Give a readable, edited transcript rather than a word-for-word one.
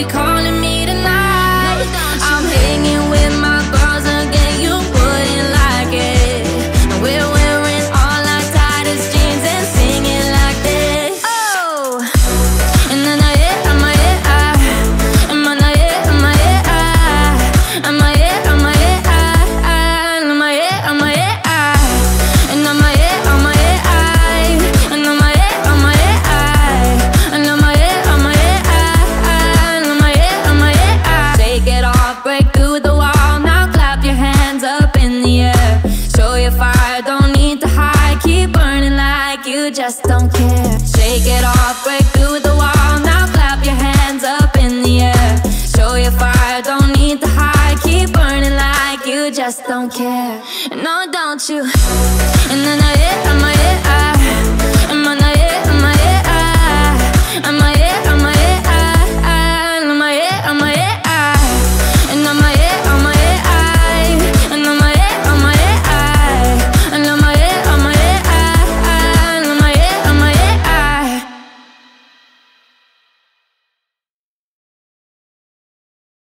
be calling me tonight. I'm hanging with my girls again, you wouldn't like it. We're wearing all our tightest jeans and singing like this. Oh, and then I'm just don't care. Shake it off, break through the wall. Now clap your hands up in the air. Show your fire, don't need to hide. Keep burning like you just don't care. No, don't you? And then I'm